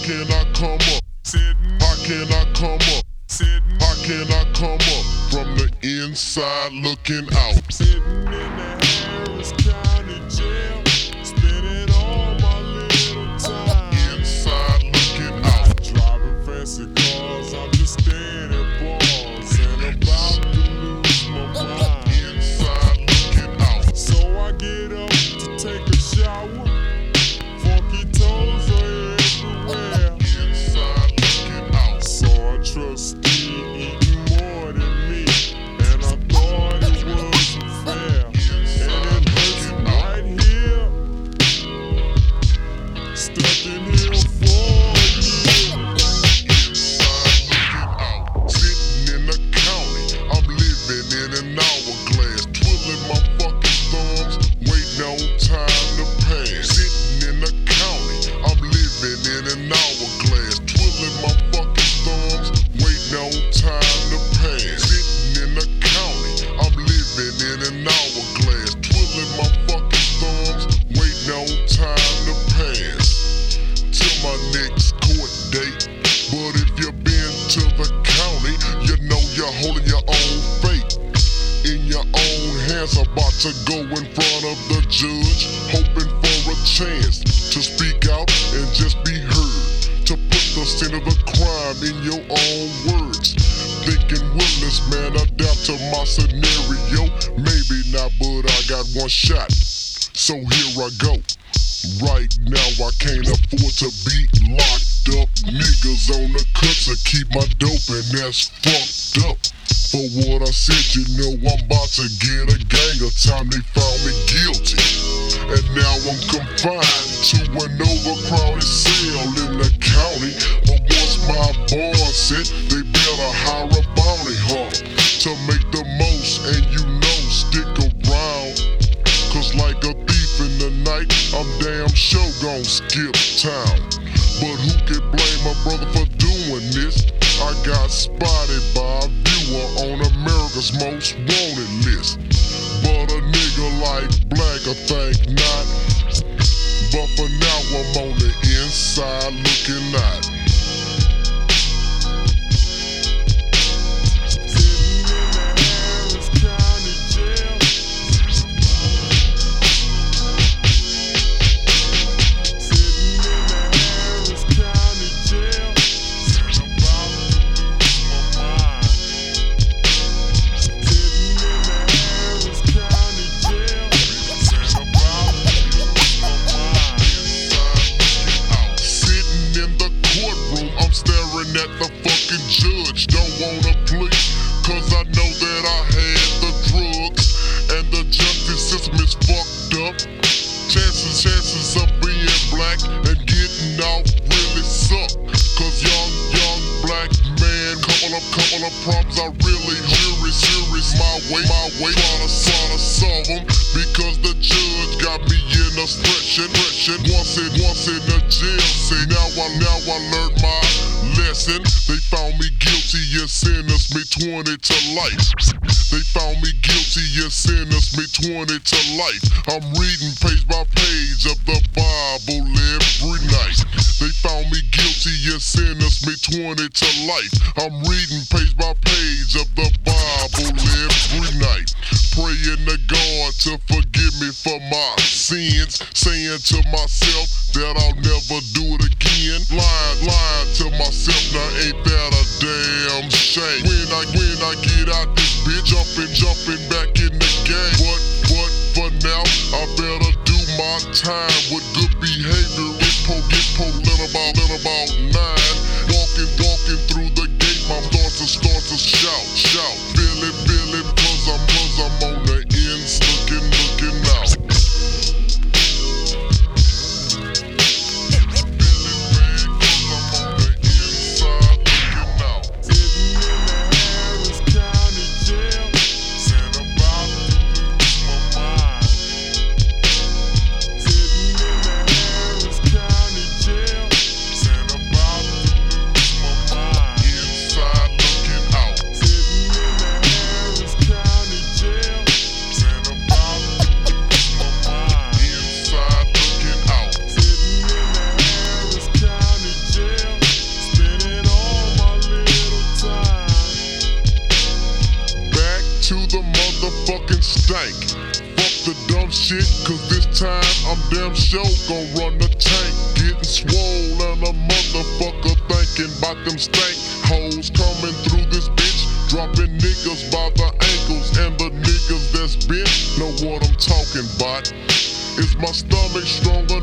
can I come up? How can I come up? How can I come up from the inside looking out? Sitting in the Harris County jail, spending all my little time Inside looking out. driving fancy cars. I'm just staying at bars and about to lose my mind. Inside looking out. So I get up to take a shower. Funky toes are everywhere. Inside looking out. So I trust eating more than me, and I thought it wasn't fair. And it hurts right here, stuck in here for a year. Inside looking out. Sitting in the county, I'm living in an hourglass, twiddling my fucking thumbs, waiting on time to pass. Sitting in the county, I'm living in an hourglass, twiddling my fucking thumbs, waiting on time to pass. Sitting in the county, I'm living in an hourglass, twiddling my fucking thumbs, waiting on time to pass. Till my next court date. But if you've been to the county, you know you're holding your own fate in your own hands, about to go in front of the judge, hoping for a chance to speak out and just be heard, to put the sin of the crime in your own words. Thinking, will this man adapt to my scenario? Maybe not, but I got one shot, so here I go. Right now I can't afford to be locked up. Niggas on the cuts to keep my dope, and that's fucked up. For what I said, you know I'm about to get a gang of time. They found me guilty, and now I'm confined to an overcrowded cell in the county. But once my bond set, they better hire a bounty hunter to make the most, and you know, stick around. Cause like a thief in the night, I'm damn sure gon' skip town. But who can blame my brother for doing this? I got spotted by a viewer on America's Most Wanted list. But a nigga like Black, I think not. But for now I'm on the inside looking out. At the fucking judge, don't wanna plea, cause I know that I had the drugs, and the justice system is fucked up. Chances of being black and getting off really suck, cause young black man, couple of problems I really serious my way, trying to solve them, because the judge got me in a stretch. Once in the jail, say now I learned my lesson. They found me guilty and sentenced me 20 to life. They found me guilty and sentenced me 20 to life. I'm reading page by page of the Bible every night. They found me guilty and sentenced me 20 to life. I'm reading page by page of the Bible every night. Praying to God to forgive me for my sins, saying to myself that I'll never do it again. Lying to myself, now ain't that a damn shame? When I get out this bitch, jumping back in the game. But for now, I better do my time with good behavior. Get let about 9. Walking through the gate, my thoughts start to shout. Feeling, cause I'm on the ends looking out. shit, cause this time I'm damn sure gon' run the tank. Getting swole and a motherfucker thinking about them stank hoes coming through this bitch, dropping niggas by the ankles, and the niggas that's bent know what I'm talking about. Is my stomach strong